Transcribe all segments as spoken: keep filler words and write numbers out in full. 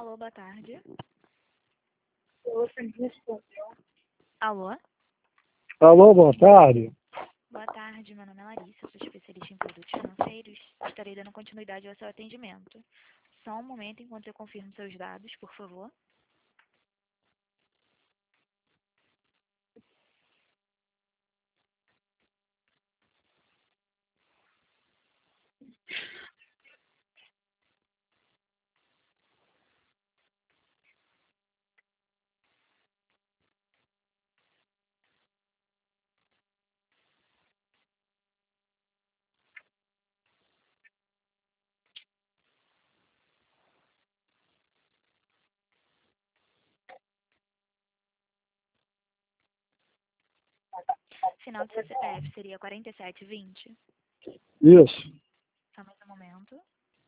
Alô, boa tarde. Você me respondeu. Alô? Alô, boa tarde. Boa tarde, meu nome é Larissa, eu sou especialista em produtos financeiros. Estarei dando continuidade ao seu atendimento. Só um momento enquanto eu confirmo seus dados, por favor. Final do seu C P F seria quarenta e sete vinte. Isso. Só mais um momento.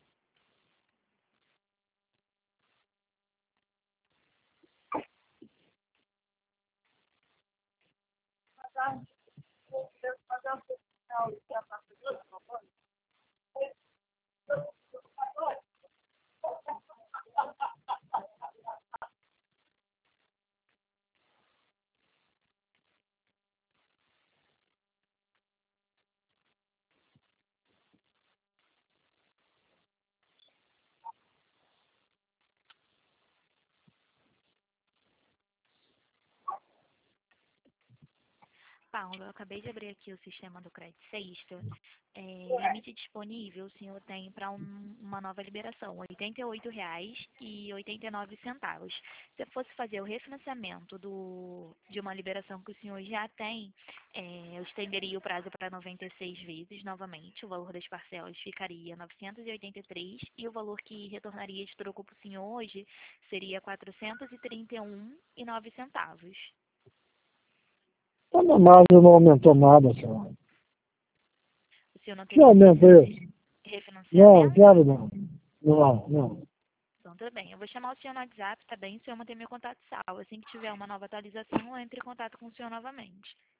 Paulo, eu acabei de abrir aqui o sistema do Credit Sexta. É, limite disponível, o senhor tem para um, uma nova liberação, oitenta e oito reais e oitenta e nove centavos. Se eu fosse fazer o refinanciamento do, de uma liberação que o senhor já tem, é, eu estenderia o prazo para noventa e seis vezes novamente. O valor das parcelas ficaria novecentos e oitenta e três e o valor que retornaria de troco para o senhor hoje seria quatrocentos e trinta e um reais e nove centavos. Tá normal, não aumentou nada, senhora. O senhor não Que teve aumento é interesse esse? em Não, refinanciamento? quero não. Não, não. Então, tudo bem. Eu vou chamar o senhor no WhatsApp, tá bem? O senhor mantém meu contato salvo. Assim que tiver uma nova atualização, eu entro em contato com o senhor novamente.